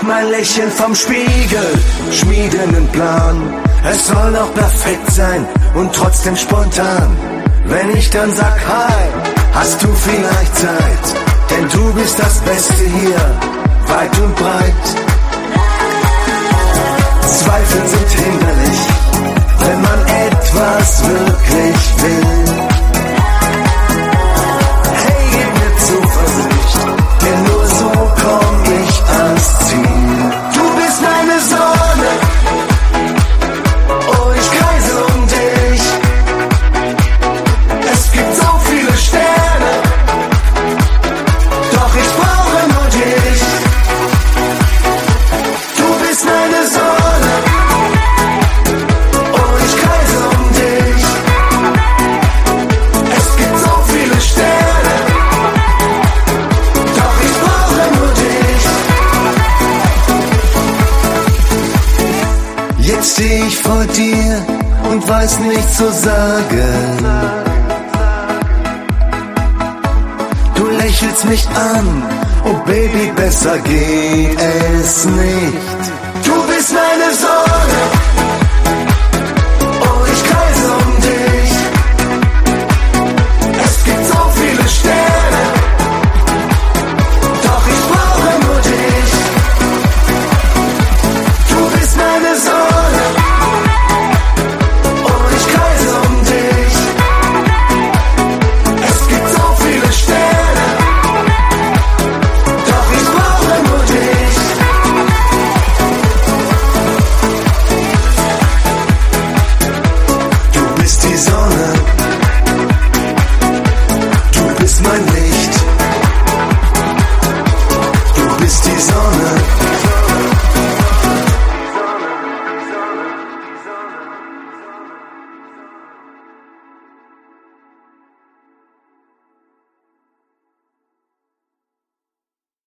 mein Lächeln vom Spiegel, schmiede einen Plan. Es soll doch perfekt sein und trotzdem spontan. Wenn ich dann sag hi, hast du vielleicht Zeit, denn du bist das Beste hier, weit und breit. Zweifel sind hinderlich, wenn man etwas wirklich will. Hey, gib mir Zuversicht, denn nur so komm ich ans Ziel. Du bist meine Sonne, oh, ich kreise um dich. Es gibt so viele Sterne, doch ich brauche nur dich. Du bist meine Sonne, oh, ich kreise um dich. Es gibt so viele Sterne, doch ich brauche nur dich. Jetzt steh ich vor dir und weiß nichts zu sagen. Du lächelst mich an, oh Baby, besser geht es nicht. Du bist meine Sonne, oh, ich kreise um dich. Es gibt so viele Sterne, doch ich brauche nur dich. Du bist meine Sonne, oh, ich kreise um dich. Es gibt so viele Sterne, doch ich brauche nur dich. Du bist die Sonne,